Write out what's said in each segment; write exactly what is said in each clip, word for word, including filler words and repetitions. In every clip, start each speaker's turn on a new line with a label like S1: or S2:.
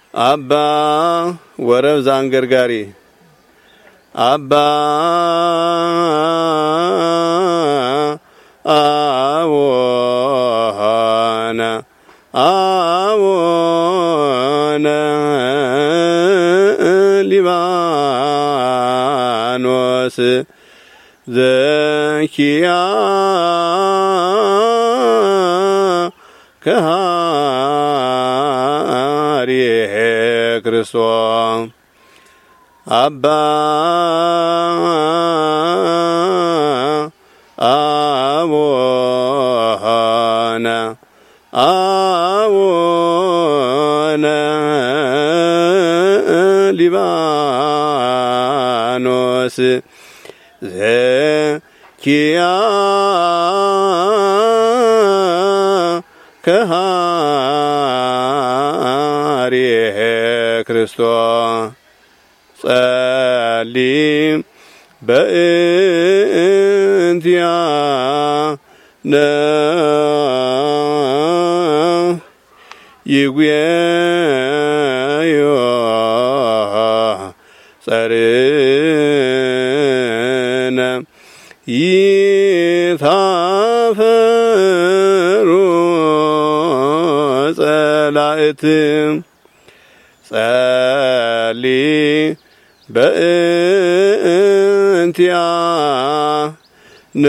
S1: አባ ወረብ ዛንገርጋሪ አባ አዎነ አዎነ ሊባኖስ ዘኪያ ከሃሪሄ ክርስቶስ አባ አዎነ አዎነ ሊባኖስ ዘኪያ ከሃሪሄ ክርስቶስ ጸሊም በእንቲአነ ይጉየዮ ጸርነ ይታፈሩ ጸላእት ጸሊም በእንቲአነ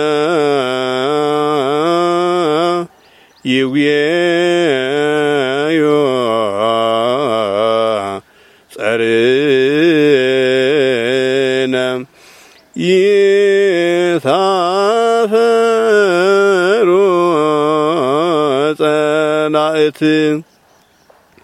S1: ይጉየዮ ጸርነ ይታፈሩ ጸላእት